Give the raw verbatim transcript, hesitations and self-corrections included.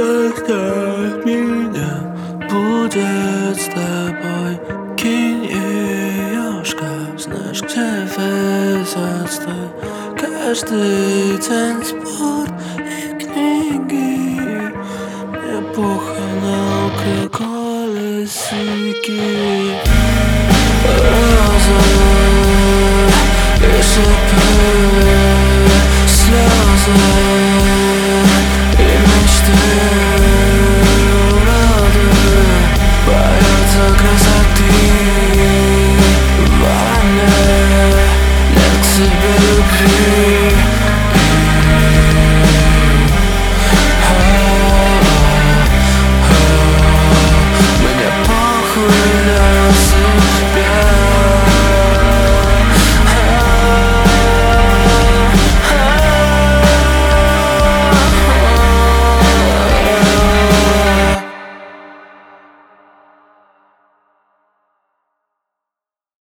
Заставь меня будет с тобой. Кинь ее в шкаф, знаешь, где весь отстой. Каждый день спорт и книги. Мне похуй на алкоголь и сики. Розы и шипы, слезы.